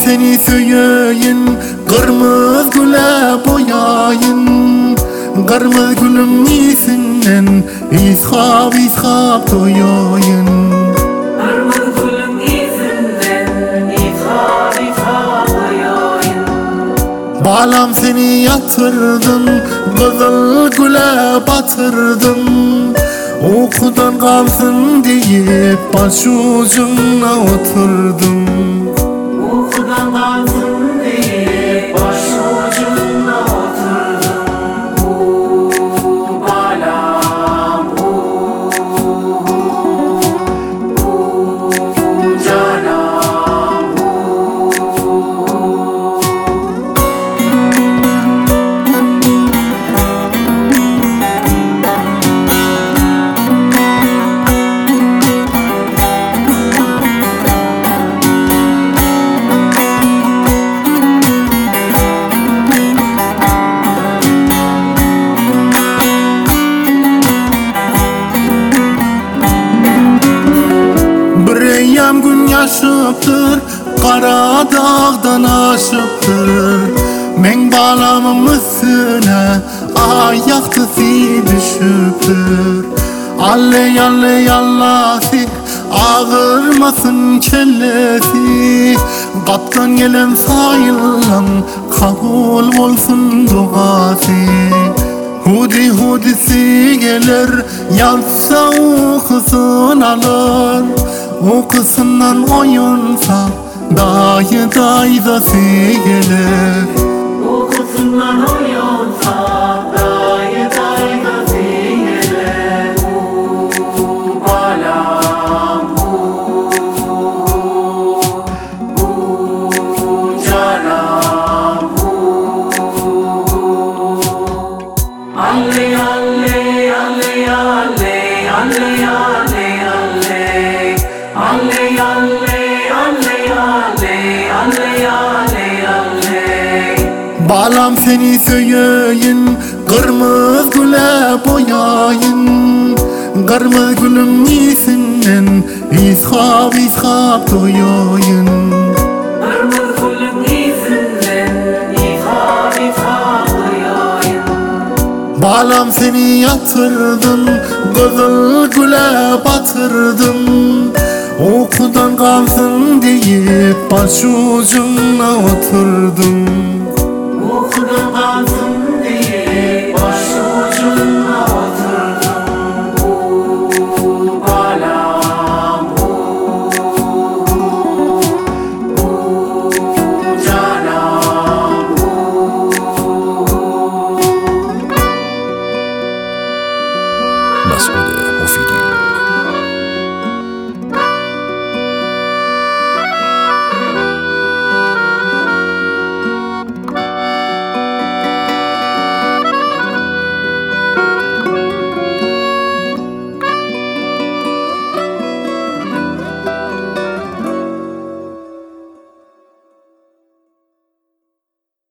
seni söyleyin, kırmızı güle boyayın. Kırmızı gülüm iyisinden ishab ishab doyayın. Kırmızı gülüm iyisinden ishab ishab doyayın. Balam seni yatırdım, kızıl güle batırdım. Okudan kalsın deyip başucuna oturdum. Okudan kalsın deyip başucuna oturdum. Balam, canam. Bireyyem gün yaşıptır, kara dağdan aşıptır. Men balamın üstüne ayaktısı düşüptür. Alley alley allasi, ağırmasın kellesi. Kaptan gelen sayılan, kabul olsun duası. Hudi hudisi gelir, yalsa okusun alır. Okusundan oyunsa, dayı dayzası gelir. Okusundan oyunsa, dayı dayzası gelir. Balam, canam. Alley, alley, alley, alley, alley, alley, alley. Alley, alley, alley, alley, alley, alley, alley. Balam seni söyleyin, kırmızı güle boyayın. Kırmızı gülüm iyisinden ishab ishab doyayın. Kırmızı gülüm iyisinden ishab ishab doyayın. Balam seni yatırdım, kızıl güle batırdım. Okudan kalsın deyip başucuna oturdum. Okudan kalsın